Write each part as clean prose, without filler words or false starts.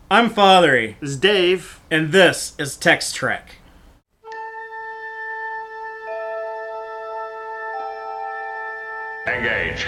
I'm Fathery. This is Dave. And this is Text Trek. Engage.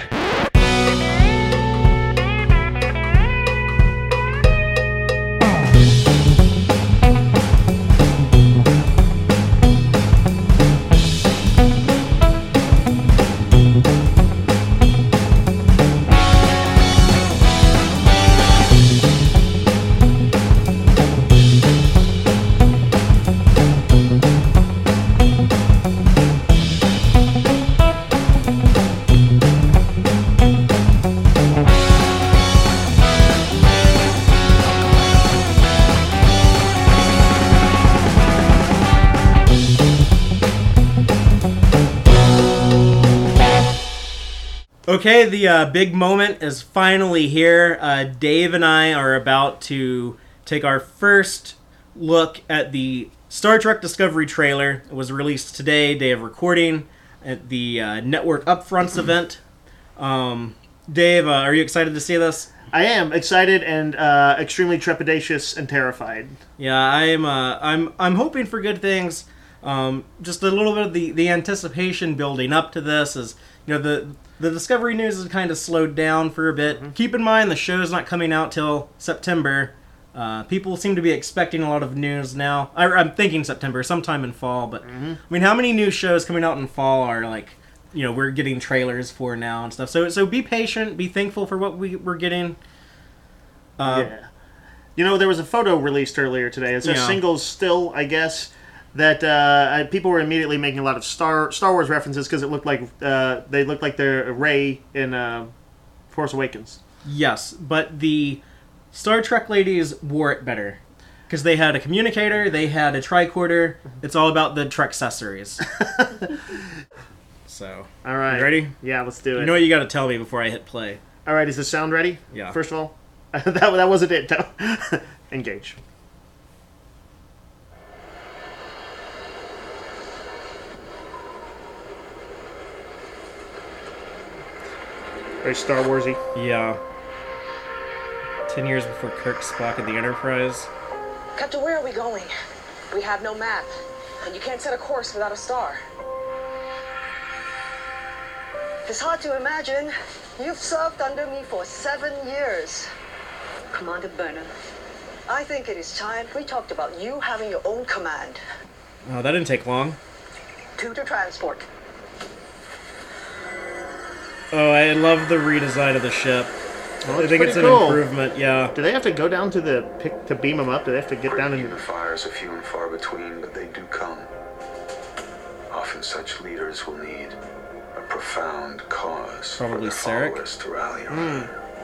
Okay, the big moment is finally here. Dave and I are about to take our first look at the Star Trek Discovery trailer. It was released today, day of recording, at the Network Upfronts event. Dave, are you excited to see this? I am excited and extremely trepidatious and terrified. Yeah, I'm hoping for good things. Just a little bit of the anticipation building up to this is, you know, the Discovery news has kind of slowed down for a bit. Mm-hmm. Keep in mind the show's not coming out till September. People seem to be expecting a lot of news now. I'm thinking September, sometime in fall. But I mean, how many new shows coming out in fall are like, you know, we're getting trailers for now and stuff. So be patient, be thankful for what we're getting. Yeah. You know, there was a photo released earlier today. It's a singles still, I guess, that people were immediately making a lot of Star Wars references because it looked like they looked like they're Rey in Force Awakens. Yes, but the Star Trek ladies wore it better because they had a communicator, they had a tricorder. It's all about the Trek accessories. So, all right, you ready? Yeah, let's do it. You know what you got to tell me before I hit play. All right, is the sound ready? Yeah. First of all, that wasn't it. Engage. Very Star Warsy. Yeah. 10 years before Kirk, Spock, and the Enterprise. Captain, where are we going? We have no map, and you can't set a course without a star. It's hard to imagine. You've served under me for 7 years. Commander Burnham, I think it is time we talked about you having your own command. Oh, that didn't take long. To transport. Oh, I love the redesign of the ship. Well, I think it's an improvement, yeah. Do they have to go down to the pick to beam them up? Do they have to get down and... Unifiers are few and far between, but they do come. Often such leaders will need a profound cause Probably for their Sarek followers to rally around.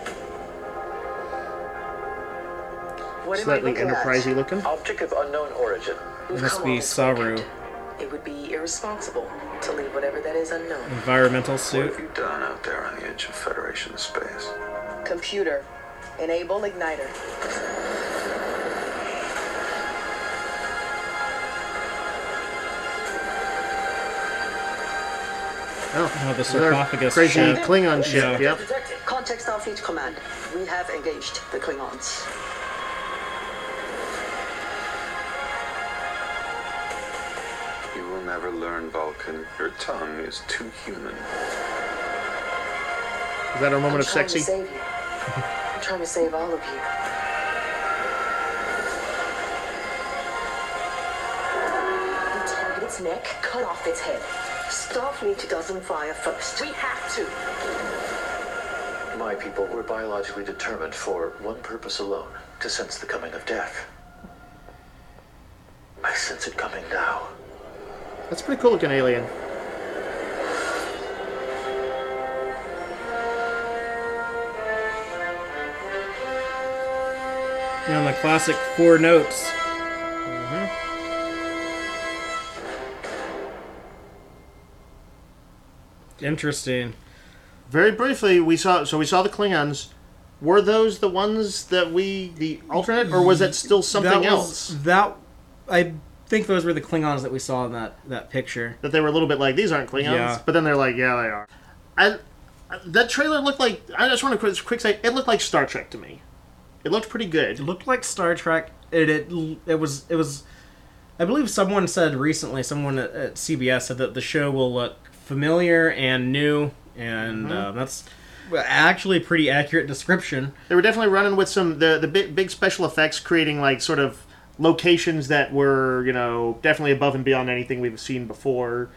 What am I Slightly looking at? enterprisey looking. Object of unknown origin. It must be Saru. It would be irresponsible to leave whatever that is unknown. Environmental What suit. have you done out there on the edge of Federation space? Computer, enable igniter. Oh, the another sarcophagus crazy ship. Klingon ship. Yeah. Yep. Detected. Contact Starfleet Command. We have engaged the Klingons. You will never learn, Vulcan. Your tongue is too human. Is that our moment of I'm trying sexy? to save you. I'm trying to save all of you. You target its neck, cut off its head. Starfleet doesn't fire first. We have to. My people were biologically determined for one purpose alone, to sense the coming of death. I sense it coming now. That's a pretty cool looking alien. You know, the classic 4 notes. Interesting. Very briefly, we saw the Klingons. Were those the ones that the alternate, or was that still something else? I think those were the Klingons that we saw in that picture. That they were a little bit like, these aren't Klingons, Yeah. but then they're like, yeah, they are. That trailer looked like, I just want to quick say, it looked like Star Trek to me. It looked pretty good. It looked like Star Trek. It was. I believe someone said recently, someone at CBS said that the show will look familiar and new, and that's actually a pretty accurate description. They were definitely running with some the big special effects, creating like sort of locations that were, you know, definitely above and beyond anything we've seen before.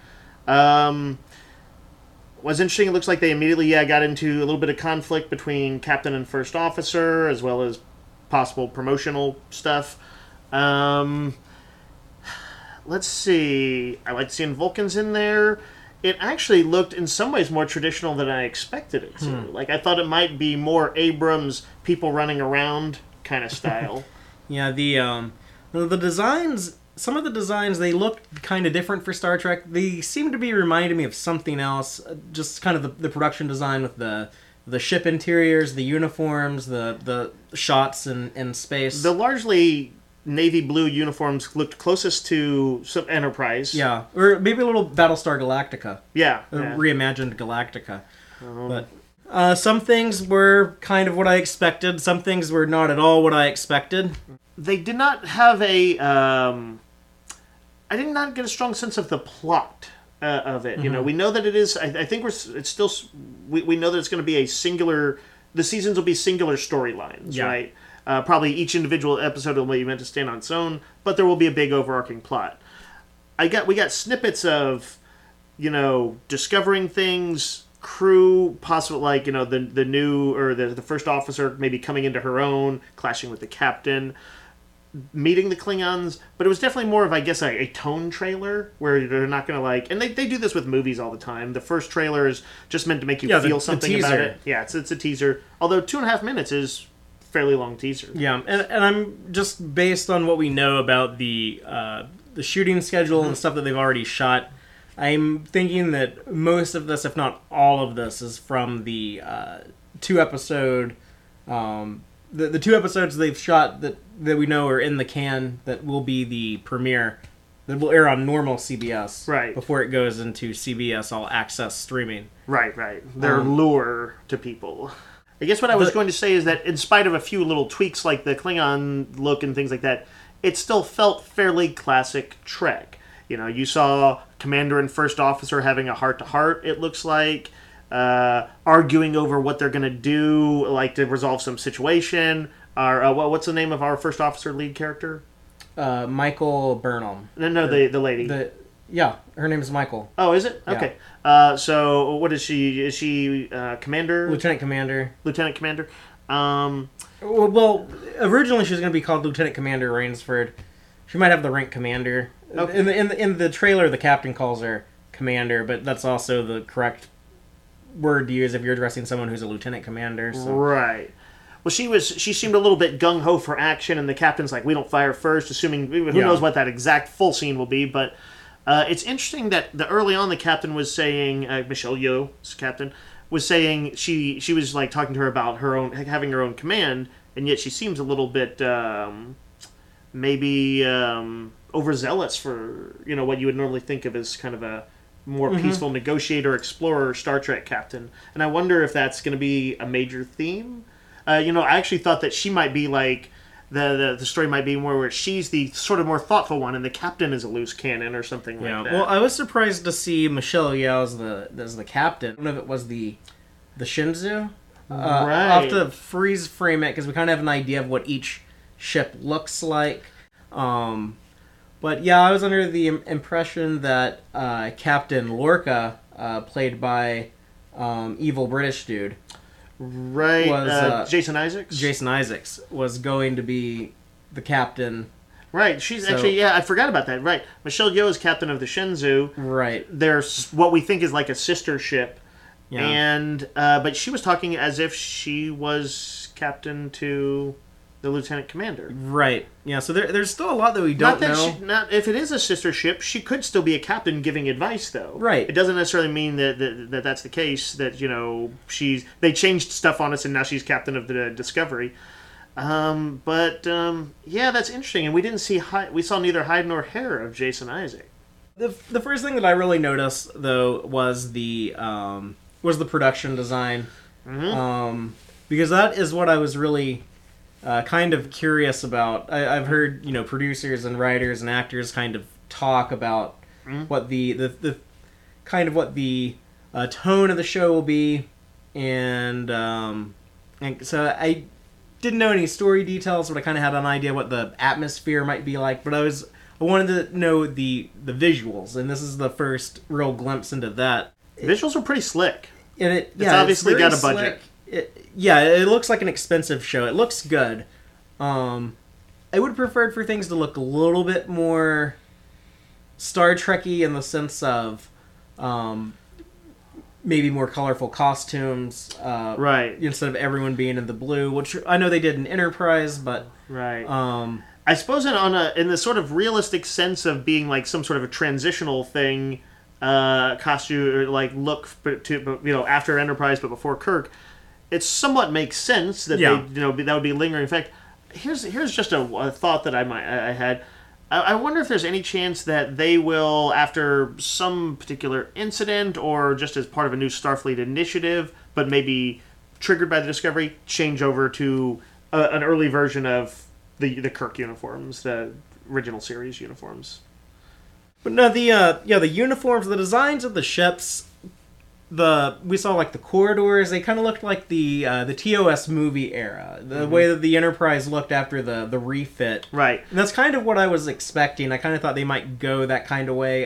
Was interesting. It looks like they immediately got into a little bit of conflict between captain and first officer, as well as possible promotional stuff. Let's see. I like seeing Vulcans in there. It actually looked in some ways more traditional than I expected it to. Like, I thought it might be more Abrams people running around kind of style. Yeah, the designs. Some of the designs, they look kind of different for Star Trek. They seem to be reminding me of something else. Just kind of the production design with the ship interiors, the uniforms, the shots in space. The largely navy blue uniforms looked closest to some Enterprise. Yeah, or maybe a little Battlestar Galactica. Yeah. Reimagined Galactica. But some things were kind of what I expected. Some things were not at all what I expected. They did not have a... I did not get a strong sense of the plot of it. You know, we know that it is... I think it's still... We know that it's going to be a singular... The seasons will be singular storylines, right? Probably each individual episode will be meant to stand on its own, but there will be a big overarching plot. We got snippets of, you know, discovering things, crew, possible, like, you know, the new, or the first officer maybe coming into her own, clashing with the captain, meeting the Klingons, but it was definitely more of, I guess, a tone trailer, where they're not going to, like... And they do this with movies all the time. The first trailer is just meant to make you feel something about it. Yeah, it's a teaser. Although 2.5 minutes is fairly long teaser. Yeah, and I'm just based on what we know about the shooting schedule and stuff that they've already shot, I'm thinking that most of this, if not all of this, is from the 2-episode... The 2 episodes they've shot that we know are in the can, that will be the premiere, that will air on normal CBS. Right. Before it goes into CBS All Access streaming. Right. Their lure to people. I guess what I was going to say is that in spite of a few little tweaks like the Klingon look and things like that, it still felt fairly classic Trek. You know, you saw Commander and First Officer having a heart-to-heart, it looks like. Arguing over what they're going to do, like to resolve some situation. What's the name of our First Officer lead character? Michael Burnham. No, the lady. Her name is Michael. Oh, is it? Okay. So what is she? Is she Commander? Lieutenant Commander. Lieutenant Commander. Well, originally she was going to be called Lieutenant Commander Rainsford. She might have the rank Commander. Okay. In the trailer, the captain calls her Commander, but that's also the correct word to use if you're addressing someone who's a lieutenant commander. So. Right. Well, she seemed a little bit gung-ho for action, and the captain's like, we don't fire first, assuming, who knows what that exact full scene will be, but it's interesting that early on the captain was saying, Michelle Yeoh's captain, was saying she was like talking to her about having her own command, and yet she seems a little bit maybe overzealous for, you know, what you would normally think of as kind of a more peaceful negotiator, explorer, Star Trek captain. And I wonder if that's going to be a major theme. You know, I actually thought that she might be like, the story might be more where she's the sort of more thoughtful one and the captain is a loose cannon or something like that. Well, I was surprised to see Michelle Yeoh as the captain. I don't know if it was the Shenzhou. Right. I'll have to freeze frame it because we kind of have an idea of what each ship looks like. But yeah, I was under the impression that Captain Lorca, played by evil British dude, was Jason Isaacs. Jason Isaacs was going to be the captain. Right, she's actually I forgot about that. Right, Michelle Yeoh is captain of the Shenzhou. Right, there's what we think is like a sister ship, and but she was talking as if she was captain to the lieutenant commander. Right. Yeah, so there's still a lot that we don't know. Not if it is a sister ship, she could still be a captain giving advice, though. Right. It doesn't necessarily mean that that's the case, that, you know, they changed stuff on us and now she's captain of the Discovery. But that's interesting. And we didn't see we saw neither hide nor hair of Jason Isaacs. The first thing that I really noticed, though, was the production design. Because that is what I was really kind of curious about. I've heard producers and writers and actors kind of talk about what the kind of what the tone of the show will be, and so I didn't know any story details, but I kind of had an idea what the atmosphere might be like. But I wanted to know the visuals, and this is the first real glimpse into that. Visuals are pretty slick. And it's obviously got a budget. It looks like an expensive show. It looks good. I would have preferred for things to look a little bit more Star Trek-y in the sense of maybe more colorful costumes. Right. Instead of everyone being in the blue, which I know they did in Enterprise, but... Right. I suppose in the sort of realistic sense of being like some sort of a transitional thing, costume, or like look to after Enterprise but before Kirk, it somewhat makes sense that that would be lingering effect. Here's just a thought that I had. I wonder if there's any chance that they will, after some particular incident or just as part of a new Starfleet initiative, but maybe triggered by the Discovery, change over to an early version of the Kirk uniforms, the original series uniforms. But no, the uniforms, the designs of the ships, we saw like the corridors, they kind of looked like the TOS movie era. The way that the Enterprise looked after the refit. Right. And that's kind of what I was expecting. I kind of thought they might go that kind of way.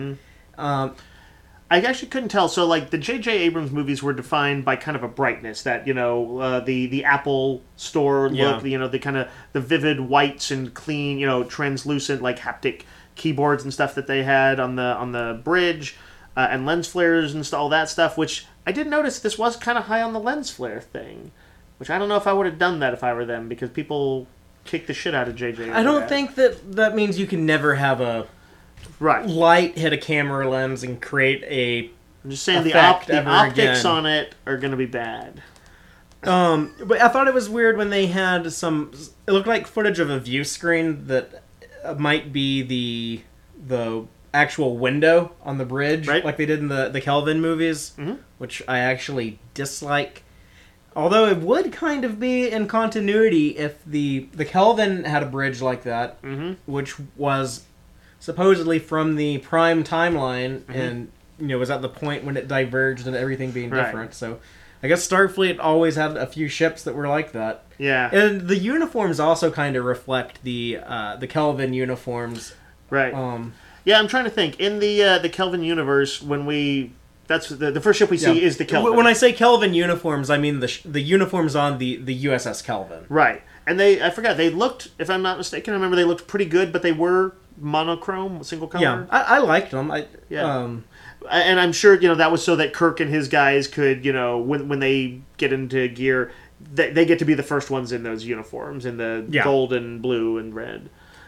I actually couldn't tell. So, like, the J.J. Abrams movies were defined by kind of a brightness that, the Apple Store look, the kind of the vivid whites and clean, translucent, like, haptic keyboards and stuff that they had on the bridge, and lens flares and all that stuff, which I did notice this was kind of high on the lens flare thing, which I don't know if I would have done that if I were them, because people kick the shit out of J.J. I don't think that means you can never have a... Right. Light hit a camera lens and create a... I'm just saying the optics on it are going to be bad. But I thought it was weird when they had it looked like footage of a view screen that might be the actual window on the bridge, right, like they did in the Kelvin movies, which I actually dislike. Although it would kind of be in continuity if the Kelvin had a bridge like that, which was... supposedly from the Prime timeline, and was at the point when it diverged and everything being different. Right. So, I guess Starfleet always had a few ships that were like that. Yeah, and the uniforms also kind of reflect the Kelvin uniforms. Right. Yeah, I'm trying to think in the Kelvin universe that's the first ship we see is the Kelvin. When I say Kelvin uniforms, I mean the uniforms on the USS Kelvin. Right, and I forgot they looked, if I'm not mistaken, I remember they looked pretty good, but they were monochrome, single color. Yeah, I liked them. And I'm sure that was so that Kirk and his guys could when they get into gear, they get to be the first ones in those uniforms in the gold and blue and red.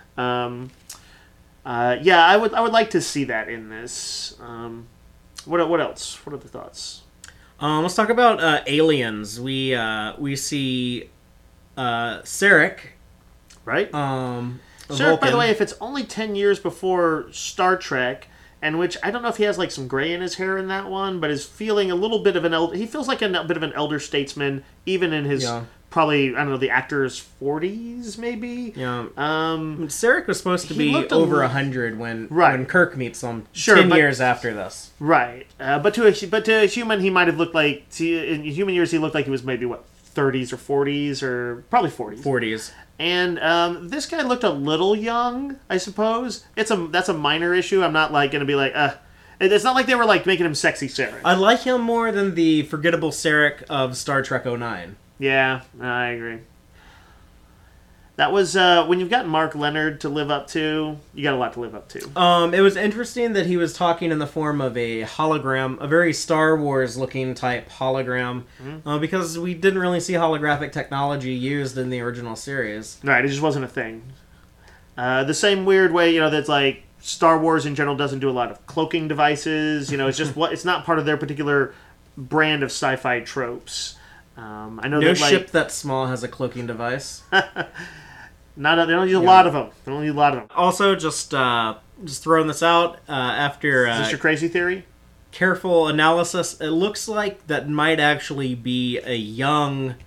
I would like to see that in this. What else? What other thoughts? Let's talk about aliens. We see Sarek, right? Sarek, by the way, if it's only 10 years before Star Trek, and which I don't know if he has like some gray in his hair in that one, but is feeling a little bit of he feels like a bit of an elder statesman, even in his probably, I don't know, the actor's 40s maybe. Yeah. Sarek was supposed to be over 100 when Kirk meets him. 10 years after this. Right. But to a human, he might have looked like in human years he looked like he was maybe 30s or 40s or probably 40s. 40s. And this guy looked a little young, I suppose. That's a minor issue. I'm not like going to be like, it's not like they were like making him sexy Sarek. I like him more than the forgettable Sarek of Star Trek 09. Yeah, I agree. That was when you've got Mark Leonard to live up to, you got a lot to live up to. It was interesting that he was talking in the form of a hologram, a very Star Wars looking type hologram, because we didn't really see holographic technology used in the original series. Right, it just wasn't a thing. The same weird way, that's like Star Wars in general doesn't do a lot of cloaking devices. It's just it's not part of their particular brand of sci-fi tropes. I know no ship that small has a cloaking device. They don't use a lot of them. Also, just throwing this out after. Is this your crazy theory? Careful analysis. It looks like that might actually be a young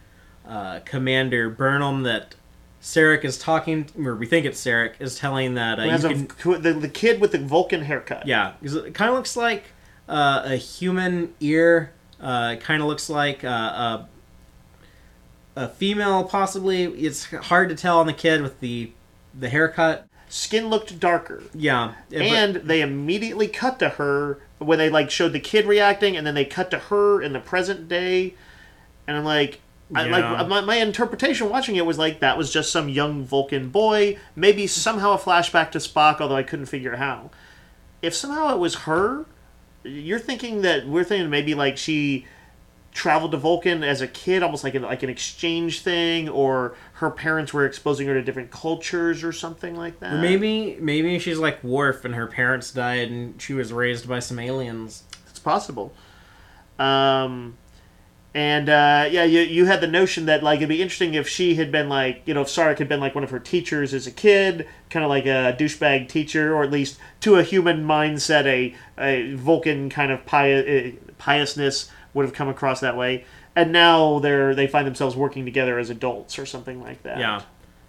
Commander Burnham that Sarek is talking, or we think it's Sarek, is telling that the kid with the Vulcan haircut. Yeah, because it kind of looks like a human ear. Kind of looks like a female, possibly. It's hard to tell on the kid with the haircut. Skin looked darker. Yeah. And they immediately cut to her when they like showed the kid reacting, and then they cut to her in the present day. And I'm like, my interpretation watching it was like that was just some young Vulcan boy, maybe somehow a flashback to Spock, although I couldn't figure how. If somehow it was her, we're thinking maybe like she traveled to Vulcan as a kid, almost like an exchange thing, or her parents were exposing her to different cultures or something like that. Or maybe she's like Worf and her parents died and she was raised by some aliens. It's possible. You had the notion that like it'd be interesting if she had been like, if Sarek had been like one of her teachers as a kid, kind of like a douchebag teacher, or at least to a human mindset, a Vulcan kind of piousness would have come across that way. And now they find themselves working together as adults or something like that. Yeah.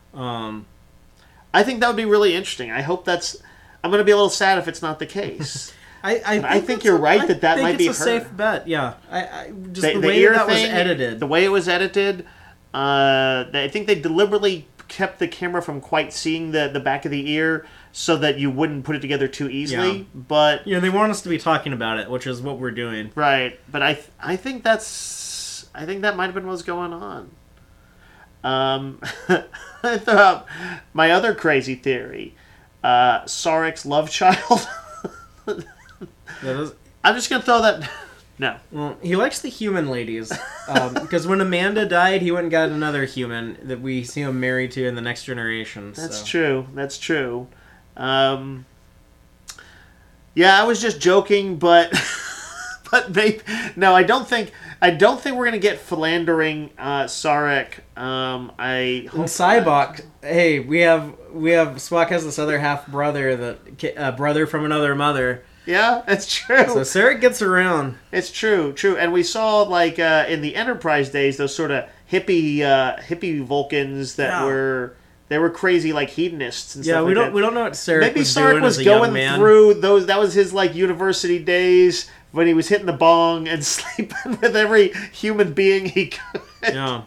I think that would be really interesting. I hope I'm going to be a little sad if it's not the case. I think you're right that might be her. It's a safe bet. Yeah. The way that was edited. The way it was edited, I think they deliberately kept the camera from quite seeing the back of the ear so that you wouldn't put it together too easily. Yeah. But they want us to be talking about it, which is what we're doing. Right. But I think that might have been what's going on. I thought my other crazy theory, Sarek's love child. I'm just going to throw that... No. Well, he likes the human ladies. Because when Amanda died, he went and got another human that we see him married to in the Next Generation. That's true. That's true. I was just joking, but... No, I don't think we're going to get philandering Sarek. And Sybok, hey, we have Spock has this other half brother brother from another mother. Yeah, that's true. So Sarek gets around. It's true. And we saw like in the Enterprise days those sort of hippie Vulcans that were crazy like hedonists and stuff. Yeah, we don't know what Sarek was doing. Maybe Sarek was going through those. That was his like university days when he was hitting the bong and sleeping with every human being he could. Yeah.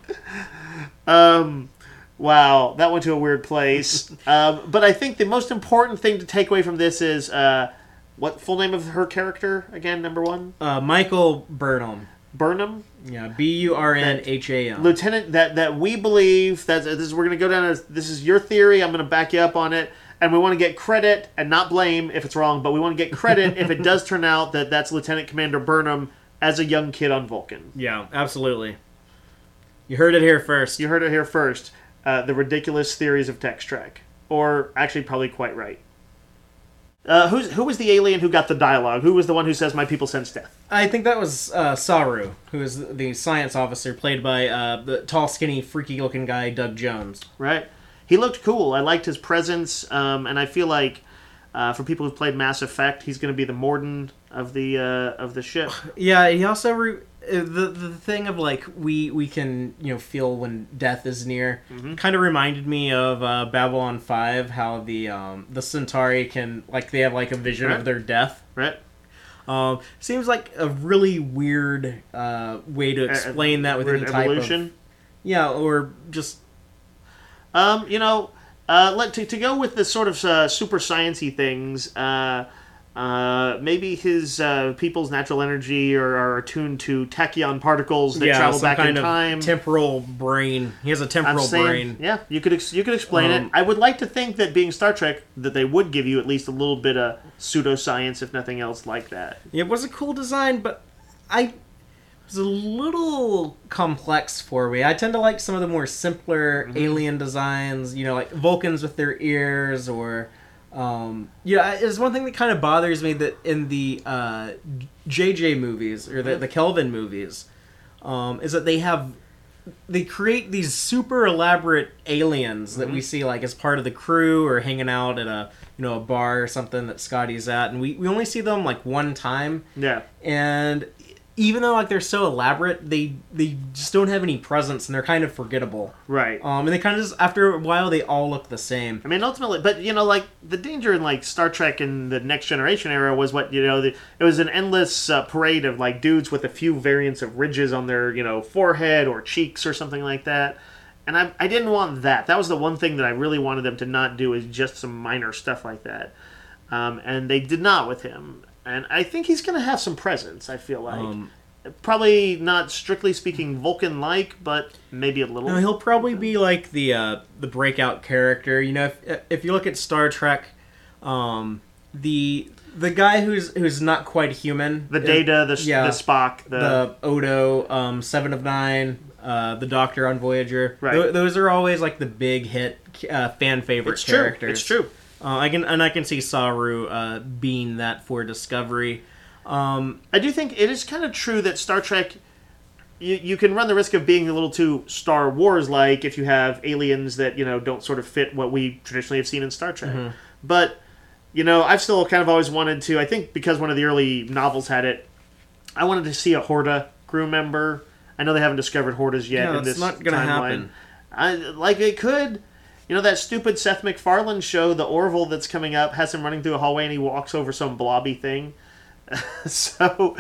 Wow, that went to a weird place. But I think the most important thing to take away from this is what full name of her character again? Number one, Michael Burnham. Burnham. Yeah, Burnham. Lieutenant. That we believe that this is we're going to go down as this is your theory. I'm going to back you up on it. And we want to get credit and not blame if it's wrong, but we want to get credit if it does turn out that that's Lieutenant Commander Burnham as a young kid on Vulcan. Yeah, absolutely. You heard it here first. The ridiculous theories of Text Trek. Or actually probably quite right. Who was the alien who got the dialogue? Who was the one who says, "My people sense death"? I think that was Saru, who is the science officer played by the tall, skinny, freaky-looking guy, Doug Jones. Right. He looked cool. I liked his presence, and I feel like for people who've played Mass Effect, he's going to be the Morden of the ship. Yeah, he also the thing of like we can feel when death is near. Mm-hmm. Kind of reminded me of Babylon 5, how the Centauri can they have like a vision of their death. Right. Seems like a really weird way to explain that with any type evolution. Or just. To go with the sort of super sciencey things, maybe his people's natural energy are attuned to tachyon particles that travel back in time. Temporal brain. He has a temporal brain. Yeah, you could explain it. I would like to think that being Star Trek, that they would give you at least a little bit of pseudoscience, if nothing else, like that. It was a cool design, but it was a little complex for me. I tend to like some of the more simpler alien designs, like Vulcans with their ears, or it's one thing that kind of bothers me that in the JJ movies or the Kelvin movies is that they create these super elaborate aliens that we see like as part of the crew or hanging out at a bar or something that Scotty's at, and we only see them like one time. Yeah, and even though like they're so elaborate, they just don't have any presence, and they're kind of forgettable. Right. And they kind of just, after a while, they all look the same. I mean, ultimately, but like the danger in like Star Trek in the Next Generation era was what it was an endless parade of like dudes with a few variants of ridges on their forehead or cheeks or something like that, and I didn't want that. That was the one thing that I really wanted them to not do, is just some minor stuff like that, and they did not with him. And I think he's going to have some presence, I feel like. Probably not strictly speaking Vulcan-like, but maybe a little. No, he'll probably be like the breakout character. If you look at Star Trek, the guy who's not quite human, the Data, the Spock, the Odo, 7 of 9, the Doctor on Voyager. Right. Those are always like the big hit fan favorite characters. It's true. I can see Saru being that for Discovery. I do think it is kind of true that Star Trek, you can run the risk of being a little too Star Wars-like if you have aliens that don't sort of fit what we traditionally have seen in Star Trek. Mm-hmm. But I've still kind of always wanted to. I think because one of the early novels had it, I wanted to see a Horta crew member. I know they haven't discovered Hortas yet in this timeline. That's not going to happen. It could. That stupid Seth MacFarlane show, The Orville, that's coming up, has him running through a hallway and he walks over some blobby thing. So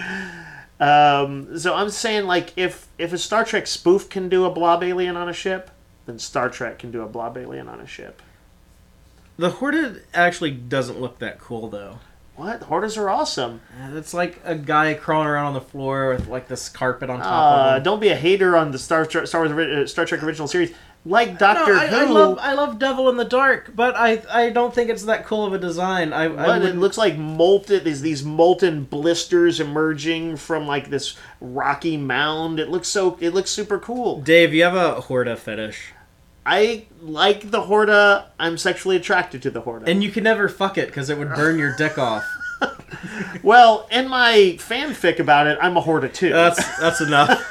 I'm saying, like, if a Star Trek spoof can do a blob alien on a ship, then Star Trek can do a blob alien on a ship. The Horta actually doesn't look that cool, though. What? Hortas are awesome. It's like a guy crawling around on the floor with, like, this carpet on top of him. Don't be a hater on the Star Trek original series. Like Doctor Who. I love Devil in the Dark, but I don't think it's that cool of a design. It looks like molten. There's these molten blisters emerging from like this rocky mound. It looks super cool. Dave, you have a Horta fetish. I like the Horta. I'm sexually attracted to the Horta. And you can never fuck it because it would burn your dick off. Well, in my fanfic about it, I'm a Horta too. That's enough.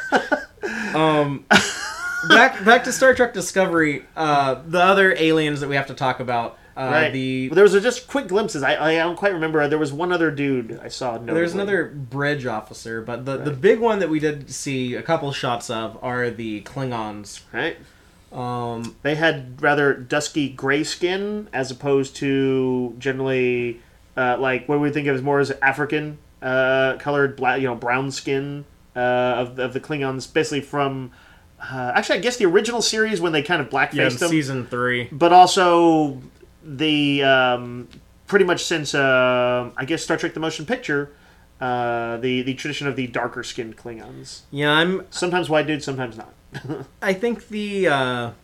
Back to Star Trek Discovery. The other aliens that we have to talk about. Right. There was just quick glimpses. I don't quite remember. There was one other dude I saw. Notably. There's another bridge officer, but the big one that we did see a couple shots of are the Klingons. Right. They had rather dusky gray skin as opposed to generally like what we think of as more as African colored black, brown skin of the Klingons, basically from. Actually, I guess the original series when they kind of blackfaced them. Season 3. But also the pretty much since I guess Star Trek: The Motion Picture, the tradition of the darker skinned Klingons. Yeah, I'm sometimes white dudes, sometimes not. I think the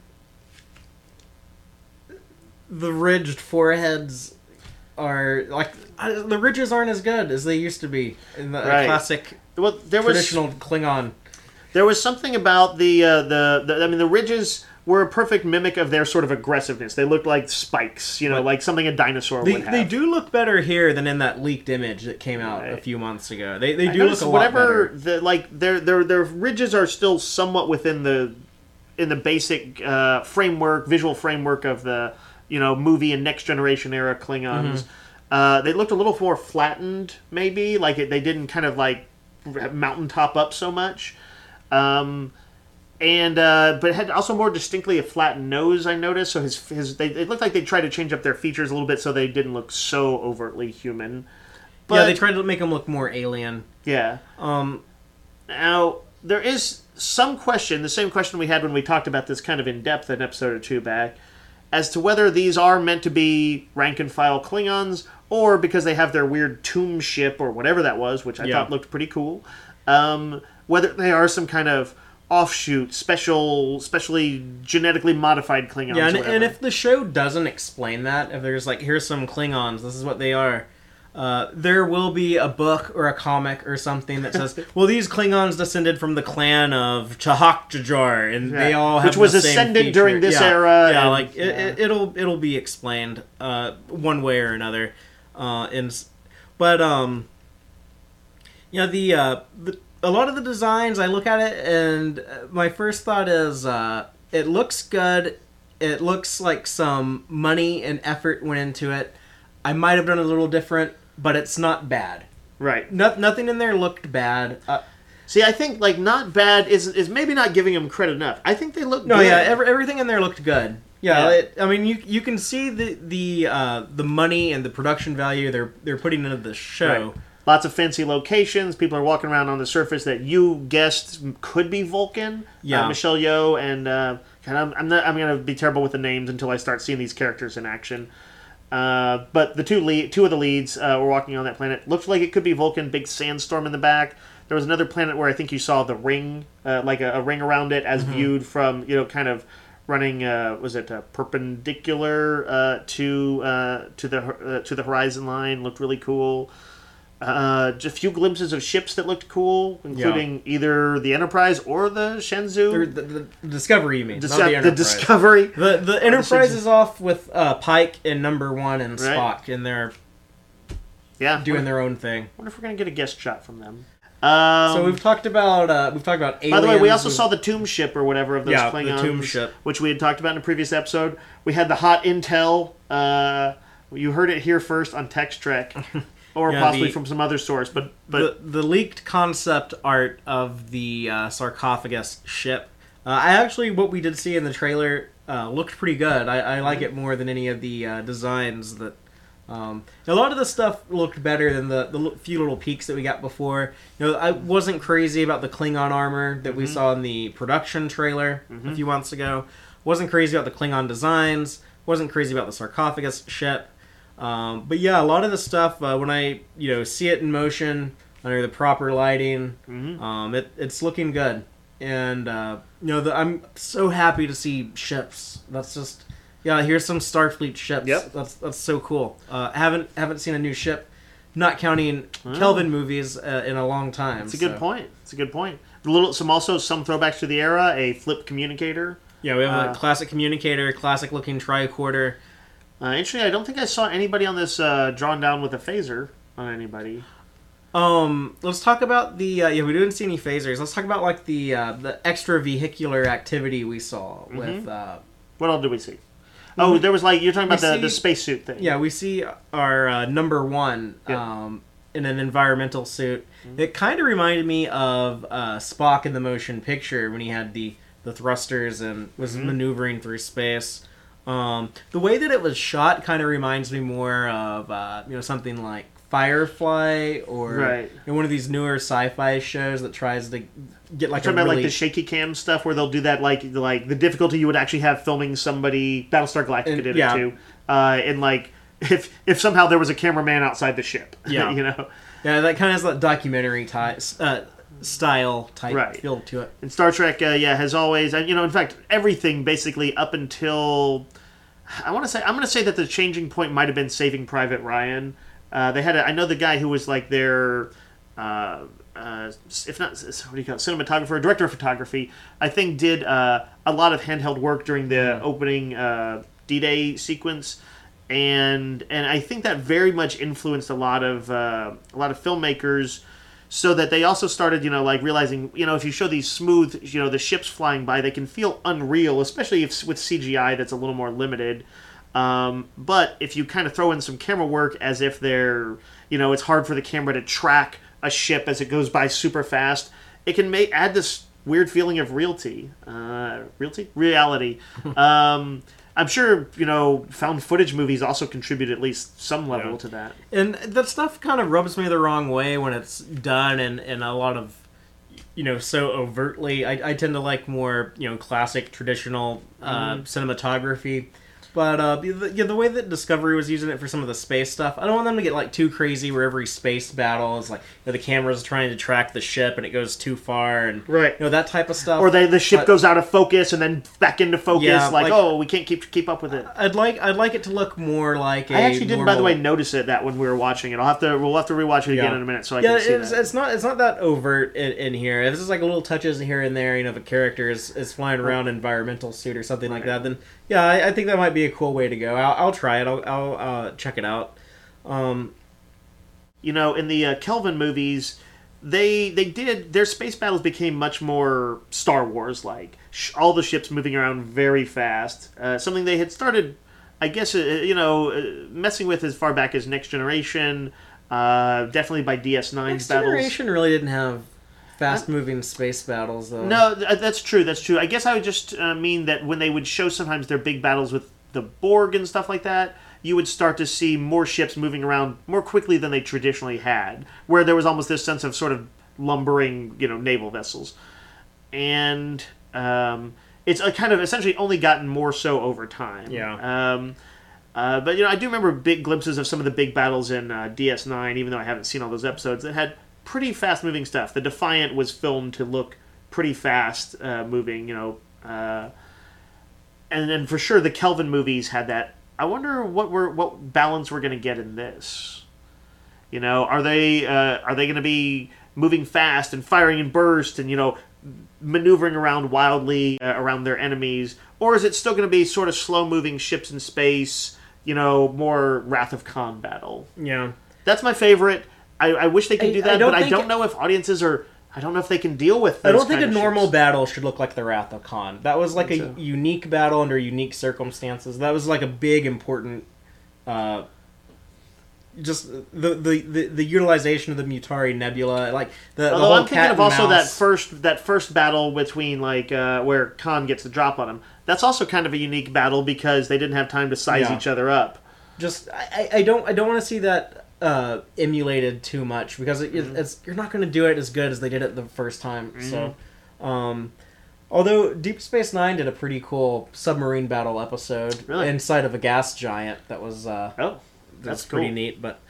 ridged foreheads are like the ridges aren't as good as they used to be in the classic traditional Klingon. There was something about the ridges were a perfect mimic of their sort of aggressiveness. They looked like spikes, like something a dinosaur would have. They do look better here than in that leaked image that came out a few months ago. They do look a lot better. Their ridges are still somewhat within the basic visual framework of the movie and Next Generation era Klingons. Mm-hmm. They looked a little more flattened, maybe like they didn't kind of like mountaintop up so much. But it had also more distinctly a flattened nose, I noticed. So it looked like they tried to change up their features a little bit so they didn't look so overtly human. But, they tried to make them look more alien. Yeah. Now, there is some question, the same question we had when we talked about this kind of in depth an episode or two back, as to whether these are meant to be rank and file Klingons or because they have their weird tomb ship or whatever that was, which I thought looked pretty cool. Whether they are some kind of offshoot, specially genetically modified Klingons. Yeah, and if the show doesn't explain that, if there's like, here's some Klingons, this is what they are, there will be a book or a comic or something that says, well, these Klingons descended from the clan of Chahak-Jajar, and they all have which was the same ascendant feature. during this era. Yeah, it'll be explained one way or another. A lot of the designs, I look at it, and my first thought is, it looks good. It looks like some money and effort went into it. I might have done a little different, but it's not bad. Right. Nothing in there looked bad. See, I think like not bad is maybe not giving them credit enough. I think they look No, good. yeah, everything in there looked good. Yeah, Yeah. I mean, you can see the money and the production value they're putting into the show. Right. Lots of fancy locations. People are walking around on the surface that you guessed could be Vulcan. Yeah. Michelle Yeoh and I'm going to be terrible with the names until I start seeing these characters in action. But the two of the leads were walking on that planet. Looked like it could be Vulcan. Big sandstorm in the back. There was another planet where I think you saw the ring, like a ring around it, as viewed from kind of running. Was it perpendicular to the horizon line? Looked really cool. Just a few glimpses of ships that looked cool, including either the Enterprise or the Shenzhou. The Discovery, you mean? Not the The Enterprise. Discovery. The Enterprise is off with Pike and Number One and Right. Spock, and they're doing their own thing. I wonder if we're gonna get a guest shot from them. So we've talked about aliens. By the way, we also saw the Tomb ship or whatever of those Klingons, the Tomb ship, which we had talked about in a previous episode. We had the hot intel. You heard it here first on Text Trek, or possibly from some other source. But the leaked concept art of the sarcophagus ship. What we did see in the trailer looked pretty good. I like it more than any of the designs that. A lot of the stuff looked better than the few little peeks that we got before. I wasn't crazy about the Klingon armor that we saw in the production trailer a few months ago. Wasn't crazy about the Klingon designs. Wasn't crazy about the sarcophagus ship. But yeah, a lot of the stuff when I see it in motion under the proper lighting, it's looking good. And I'm so happy to see ships. That's just. Yeah, here's some Starfleet ships. Yep. That's so cool. Haven't seen a new ship, not counting Kelvin movies in a long time. It's a good point. It's a good point. Some throwbacks to the era. A flip communicator. Yeah, we have a classic communicator, classic looking tricorder. Interesting. I don't think I saw anybody on this drawn down with a phaser on anybody. Let's talk about the we didn't see any phasers. Let's talk about like the extra vehicular activity we saw with. What else did we see? Oh, there was you're talking about the spacesuit thing. Yeah, we see our Number One in an environmental suit. It kind of reminded me of Spock in the motion picture when he had the thrusters and was maneuvering through space. The way that it was shot kind of reminds me more of something like Firefly or one of these newer sci-fi shows that tries to get like about like the shaky cam stuff where they'll do that like the difficulty you would actually have filming somebody. Battlestar Galactica did it too. And like if somehow there was a cameraman outside the ship, yeah, that kind of has that documentary style type feel to it. And Star Trek, has always, in fact, everything basically up until I'm going to say that the changing point might have been Saving Private Ryan. They had I know the guy who was like their if not, what do you call it, cinematographer, director of photography, I think did a lot of handheld work during the opening D-Day sequence, and I think that very much influenced a lot of filmmakers, so that they also started, realizing, if you show these smooth, the ships flying by, they can feel unreal, especially if with CGI that's a little more limited. But if you kind of throw in some camera work as if they're, it's hard for the camera to track a ship as it goes by super fast, it can add this weird feeling of reality. I'm sure, found footage movies also contribute at least some level to that. And that stuff kind of rubs me the wrong way when it's done in a lot of, so overtly. I tend to like more, classic, traditional cinematography. But the way that Discovery was using it for some of the space stuff, I don't want them to get too crazy where every space battle is the camera's trying to track the ship and it goes too far and that type of stuff. Or the ship goes out of focus and then back into focus. We can't keep up with it. I'd like it to look more like I actually didn't, by the way, notice that when we were watching it. We'll have to rewatch it again in a minute so I can see that. It's not that overt in here. This is little touches here and there. If a character is flying around in an environmental suit or something like that, then I think that might be a cool way to go. I'll try it. I'll check it out. In the Kelvin movies, they did their space battles became much more Star Wars like. All the ships moving around very fast. Something they had started, I guess, messing with as far back as Next Generation. Definitely by DS9's Next battles. Generation really didn't have fast-moving space battles, though. No, that's true. That's true. I guess I would just mean that when they would show sometimes their big battles with the Borg and stuff like that, you would start to see more ships moving around more quickly than they traditionally had, where there was almost this sense of sort of lumbering, naval vessels. And it's kind of essentially only gotten more so over time. Yeah. But I do remember big glimpses of some of the big battles in DS9, even though I haven't seen all those episodes, that had pretty fast-moving stuff. The Defiant was filmed to look pretty fast-moving, and then for sure the Kelvin movies had that. I wonder what balance we're going to get in this. Are they going to be moving fast and firing in bursts and maneuvering around wildly around their enemies, or is it still going to be sort of slow-moving ships in space? More Wrath of Khan battle. Yeah, that's my favorite. I wish they could do that, but I don't know if audiences are. I don't know if they can deal with. I don't think a normal battle should look like the Wrath of Khan. That was like a unique battle under unique circumstances. That was like a big important. Just the utilization of the Mutari Nebula, like the Although whole I'm thinking of also mouse. that first battle between where Khan gets the drop on him. That's also kind of a unique battle because they didn't have time to size each other up. Just I don't want to see that emulated too much because it's you're not going to do it as good as they did it the first time. So, although Deep Space Nine did a pretty cool submarine battle episode inside of a gas giant, that was that's cool. pretty neat. But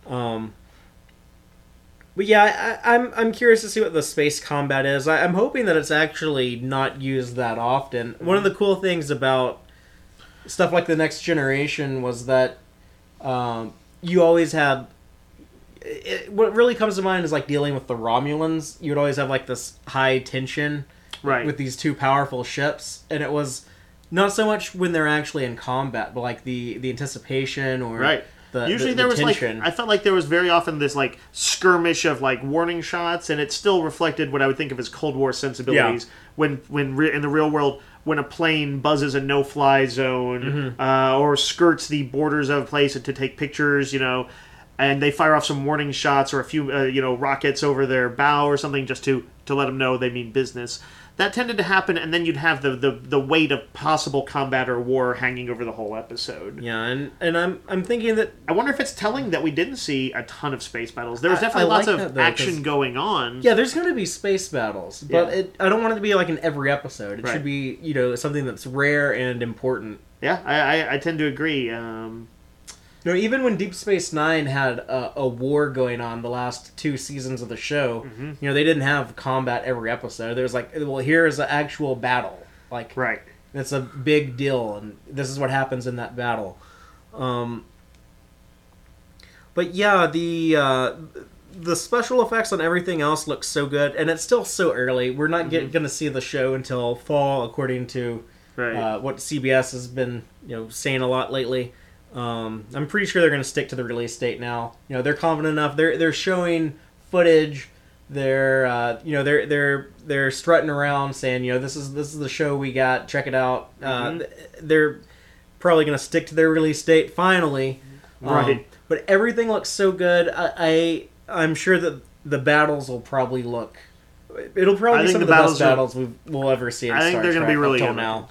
yeah, I'm curious to see what the space combat is. I'm hoping that it's actually not used that often. One of the cool things about stuff like the Next Generation was that you always had... what really comes to mind is like dealing with the Romulans. You would always have like this high tension with these two powerful ships, and it was not so much when they're actually in combat, but like the anticipation or usually there was tension. I felt like there was very often this like skirmish of like warning shots, and it still reflected what I would think of as Cold War sensibilities. When in the real world, when a plane buzzes a no-fly zone or skirts the borders of a place to take pictures, and they fire off some warning shots or a few rockets over their bow or something just to let them know they mean business. That tended to happen, and then you'd have the weight of possible combat or war hanging over the whole episode. Yeah, and I'm thinking that... I wonder if it's telling that we didn't see a ton of space battles. There was definitely lots of action going on. Yeah, there's going to be space battles, but I don't want it to be like in every episode. It should be, something that's rare and important. Yeah, I tend to agree. Even when Deep Space Nine had a war going on the last 2 seasons of the show, they didn't have combat every episode. There was like, well, here is an actual battle. Like, it's a big deal, and this is what happens in that battle. But yeah, the special effects on everything else look so good, and it's still so early. We're not going to see the show until fall, according to what CBS has been saying a lot lately. I'm pretty sure they're going to stick to the release date now. They're confident enough. They're showing footage. They're they're strutting around saying, this is the show we got. Check it out. They're probably going to stick to their release date finally. But everything looks so good. I'm sure that the battles will probably look. It'll probably be some of the best battles we'll ever see in Star Trek. I think they're going to be really good now.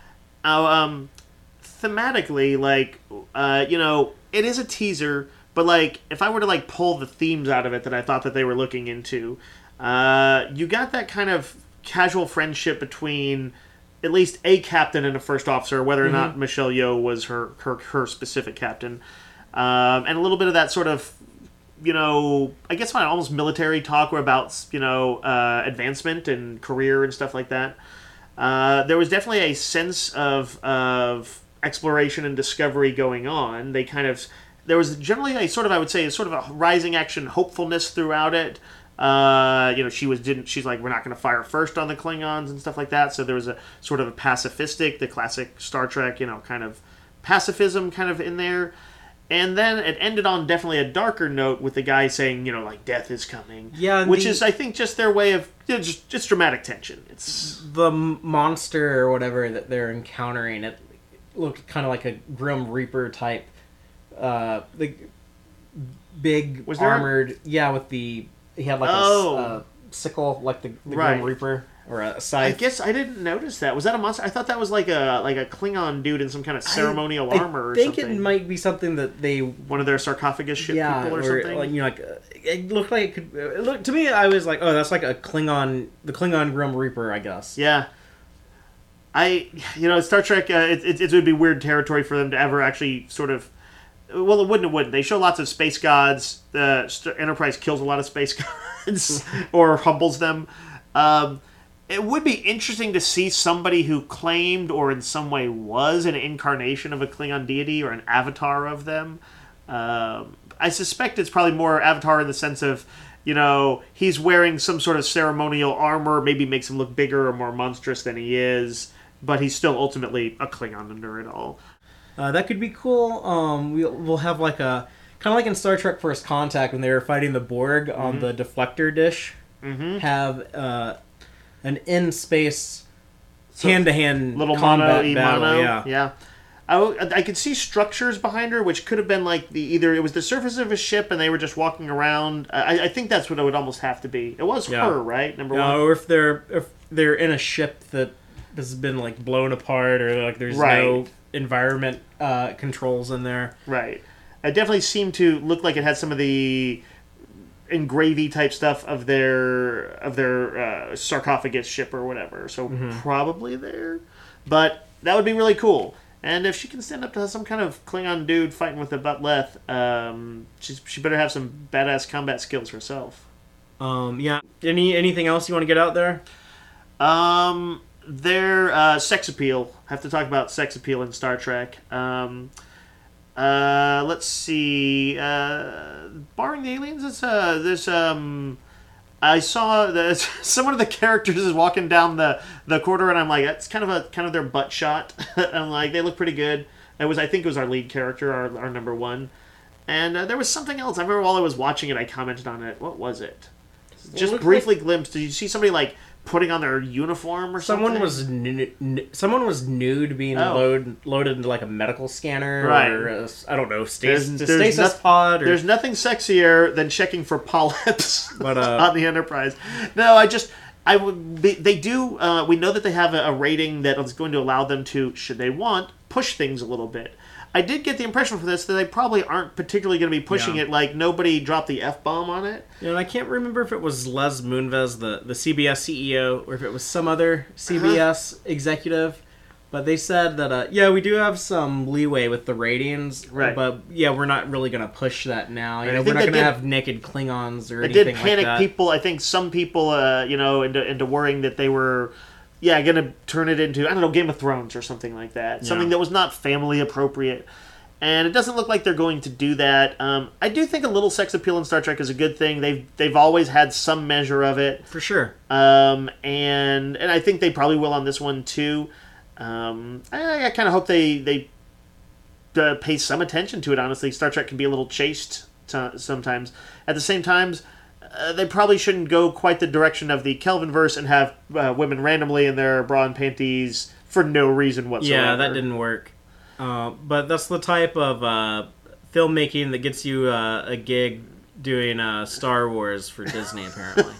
Thematically, it is a teaser, but if I were to pull the themes out of it that I thought that they were looking into, you got that kind of casual friendship between at least a captain and a first officer, whether or not Michelle Yeoh was her specific captain, and a little bit of that sort of I guess almost military talk about advancement and career and stuff like that. There was definitely a sense of exploration and discovery going on. There was generally a rising action hopefulness throughout it. She's like, we're not going to fire first on the Klingons and stuff like that. So there was a sort of a pacifistic, the classic Star Trek, kind of pacifism kind of in there. And then it ended on definitely a darker note with the guy saying, death is coming. Yeah, which is, I think, just their way of just dramatic tension. It's the monster or whatever that they're encountering. It looked kind of like a Grim Reaper type, the big armored. Yeah, with he had like a sickle like the Right. Grim Reaper or a I scythe. guess I didn't notice that. Was that a monster? I thought that was like a Klingon dude in some kind of ceremonial armor or I think something. it might be something that they One of their sarcophagus ship people or something. like, like it looked like it could. It looked, to me, I was like, oh, that's like the Klingon Grim Reaper, I guess. Yeah. Star Trek, it would be weird territory for them to ever actually sort of. Well, it wouldn't. They show lots of space gods. Enterprise kills a lot of space gods or humbles them. It would be interesting to see somebody who claimed or in some way was an incarnation of a Klingon deity or an avatar of them. I suspect it's probably more avatar in the sense of, he's wearing some sort of ceremonial armor, maybe makes him look bigger or more monstrous than he is, but he's still ultimately a Klingon under it all. That could be cool. We'll have like a kind of like in Star Trek First Contact when they were fighting the Borg on the deflector dish. Mm-hmm. Have an in space hand-to-hand little combat mono, battle. Yeah. I could see structures behind her, which could have been like either it was the surface of a ship and they were just walking around. I think that's what it would almost have to be. It was her, right? Number one. Or if they're in a ship that has been like blown apart, or like there's no environment controls in there. Right. It definitely seemed to look like it had some of the engravy type stuff of their sarcophagus ship or whatever. So probably there, but that would be really cool. And if she can stand up to some kind of Klingon dude fighting with a Butleth, she better have some badass combat skills herself. Yeah. Anything else you want to get out there? Their sex appeal. I have to talk about sex appeal in Star Trek. Let's see. Barring the aliens, I saw someone of the characters is walking down the corridor, and I'm like, that's kind of their butt shot. I'm like, they look pretty good. I think it was our lead character, our number one, and there was something else. I remember while I was watching it, I commented on it. What was it? Just briefly glimpsed. Did you see somebody like putting on their uniform or something? Someone was nude, being loaded into like a medical scanner, right? Or I don't know, stasis pod. Or... There's nothing sexier than checking for polyps on the Enterprise. No, they do. We know that they have a rating that is going to allow them to, should they want, push things a little bit. I did get the impression from this that they probably aren't particularly going to be pushing it. Like, nobody dropped the F-bomb on it. And I can't remember if it was Les Moonves, the CBS CEO, or if it was some other CBS executive. But they said that, we do have some leeway with the ratings. Right. But, we're not really going to push that now. We're not going to have naked Klingons or anything like that. It did panic people. I think some people, into worrying that they were... going to turn it into, I don't know, Game of Thrones or something like that. Something that was not family appropriate. And it doesn't look like they're going to do that. I do think a little sex appeal in Star Trek is a good thing. They've always had some measure of it. For sure. And I think they probably will on this one, too. I kind of hope they pay some attention to it, honestly. Star Trek can be a little chaste sometimes. At the same time, they probably shouldn't go quite the direction of the Kelvinverse and have women randomly in their bra and panties for no reason whatsoever. Yeah, that didn't work. But that's the type of filmmaking that gets you a gig doing Star Wars for Disney, apparently.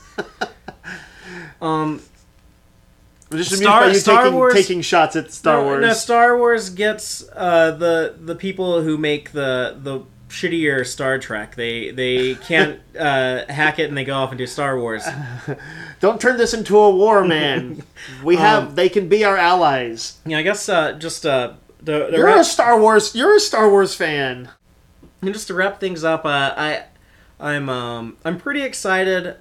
Star Wars taking shots at Star Wars. No, Star Wars gets the people who make the shittier Star Trek. They can't hack it and they go off and do Star Wars. Don't turn this into a war, man. They can be our allies. Yeah, I guess you're a Star Wars fan. And just to wrap things up, I'm pretty excited.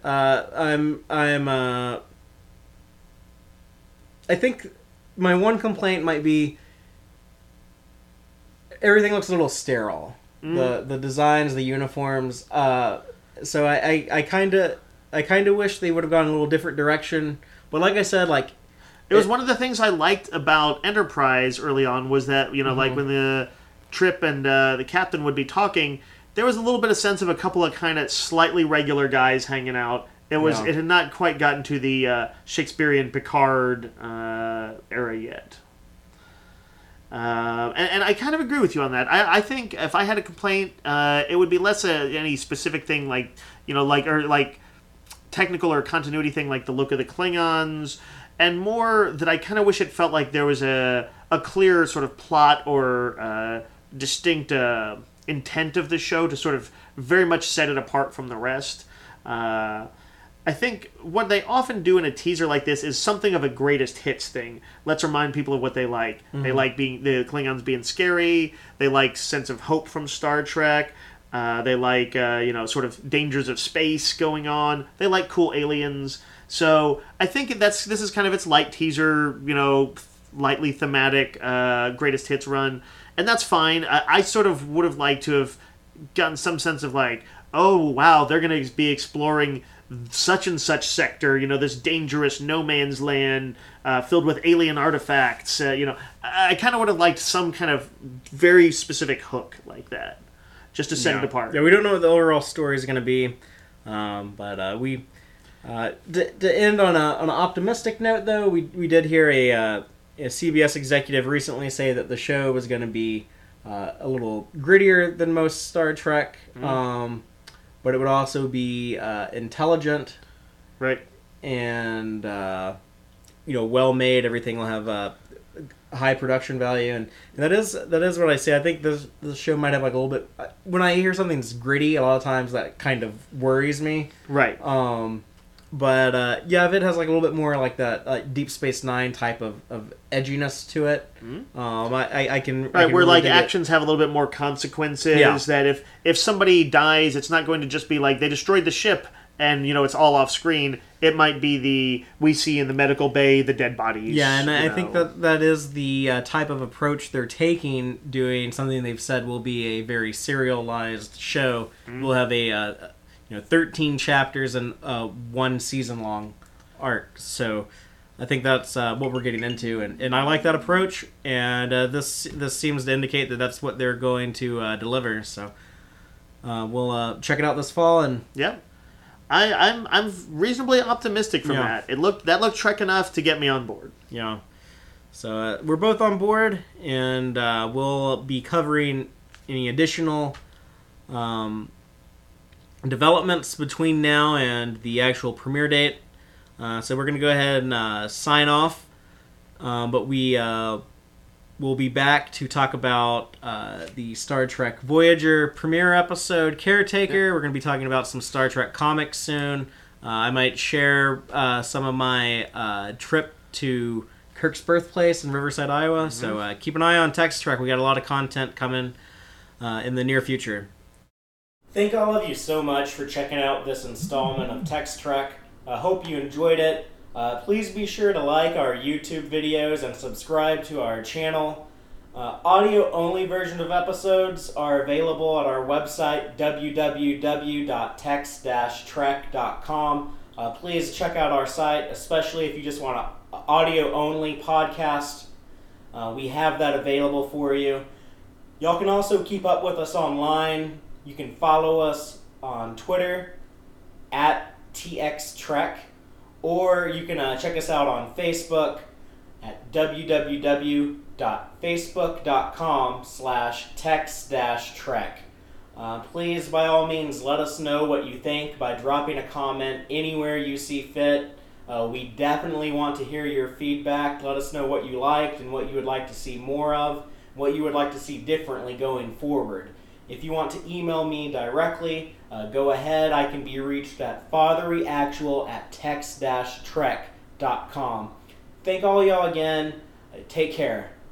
I think my one complaint might be everything looks a little sterile. The designs, the uniforms. So I kind of wish they would have gone a little different direction. But like I said, it was one of the things I liked about Enterprise early on was that like when the Trip and the captain would be talking, there was a little bit of sense of a couple of kind of slightly regular guys hanging out. It had not quite gotten to the Shakespearean Picard era yet. And I kind of agree with you on that. I think if I had a complaint, it would be less any specific thing technical or continuity thing like the look of the Klingons, and more that I kind of wish it felt like there was a clear sort of plot or distinct intent of the show to sort of very much set it apart from the rest. I think what they often do in a teaser like this is something of a greatest hits thing. Let's remind people of what they like. Mm-hmm. They like the Klingons being scary. They like sense of hope from Star Trek. They like sort of dangers of space going on. They like cool aliens. So I think this is kind of its light teaser, lightly thematic greatest hits run, and that's fine. I sort of would have liked to have gotten some sense of like, oh wow, they're going to be exploring such and such sector, this dangerous no man's land filled with alien artifacts. I kind of would have liked some kind of very specific hook like that, just to set it apart. Yeah, we don't know what the overall story is going to be, but we to end on an optimistic note, though, we did hear a CBS executive recently say that the show was going to be a little grittier than most Star Trek. But it would also be intelligent, right? And well made. Everything will have high production value, and that is what I say. I think this show might have like a little bit. When I hear something that's gritty, a lot of times that kind of worries me, right? But if it has like a little bit more like that Deep Space Nine type of edginess to it, I can where really like actions have a little bit more consequences. Yeah. That if somebody dies, it's not going to just be like they destroyed the ship and it's all off screen. It might be we see in the medical bay the dead bodies. Yeah, and I think that is the type of approach they're taking, doing something they've said will be a very serialized show. We'll have a 13 chapters and 1 season long arc. So I think that's what we're getting into, and I like that approach. And this seems to indicate that that's what they're going to deliver. So we'll check it out this fall. And yeah, I'm reasonably optimistic from that. That looked Trek enough to get me on board. Yeah. So we're both on board, and we'll be covering any additional developments between now and the actual premiere date. So we're going to go ahead and sign off. But we will be back to talk about the Star Trek Voyager premiere episode, Caretaker. We're going to be talking about some Star Trek comics soon. I might share some of my trip to Kirk's birthplace in Riverside, Iowa. So keep an eye on Text Trek. We got a lot of content coming in the near future. Thank all of you so much for checking out this installment of Text Trek. I hope you enjoyed it. Please be sure to like our YouTube videos and subscribe to our channel. Audio-only version of episodes are available at our website, www.text-trek.com. Please check out our site, especially if you just want an audio-only podcast. We have that available for you. Y'all can also keep up with us online. You can follow us on Twitter at TXTrek, or you can check us out on Facebook at www.facebook.com/text-trek. Please, by all means, let us know what you think by dropping a comment anywhere you see fit. We definitely want to hear your feedback. Let us know what you liked and what you would like to see more of, what you would like to see differently going forward. If you want to email me directly, go ahead. I can be reached at fatherlyactual@text-trek.com. Thank all y'all again. Take care.